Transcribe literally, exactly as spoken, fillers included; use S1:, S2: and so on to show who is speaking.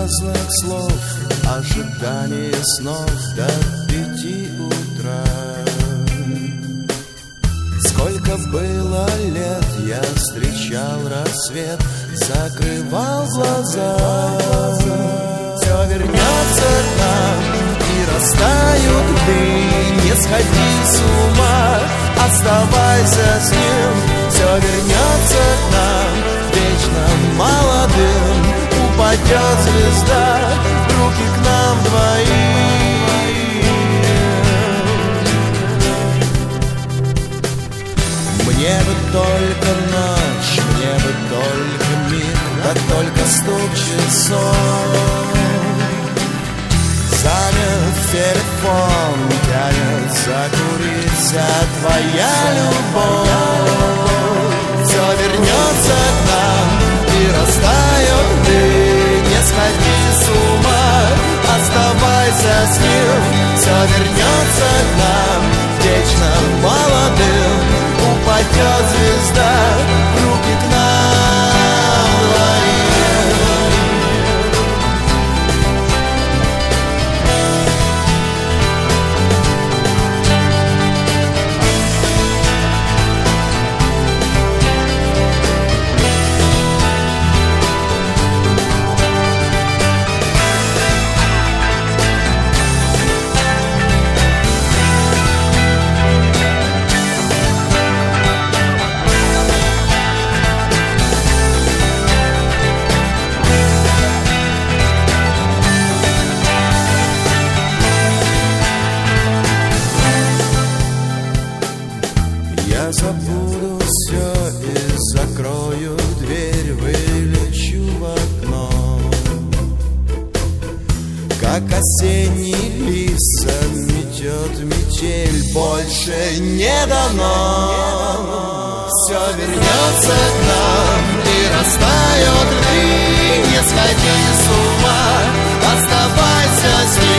S1: разных слов, ожидание снов до пяти утра. Сколько было лет, я встречал рассвет, закрывал глаза. Все вернется к нам и растают дни. Не сходи с ума, оставайся с ним. Все вернется к нам вечно молодым. Упадет звезда в руки к нам двоим. Мне бы только ночь, мне бы только миг, да только стук часов. Занят телефон, тянет закурить, а твоя любовь. Все вернется к нам и растает дым. Не сходи с ума, оставайся с ним. Все вернется к нам вечно молодым. Упадет звезда в руки к нам двоим. Я забуду все и закрою дверь, вылечу в окно. Как осенний лист метет метель, больше не дано. Все вернется к нам и растает дым. Не сходи с ума, оставайся с ним.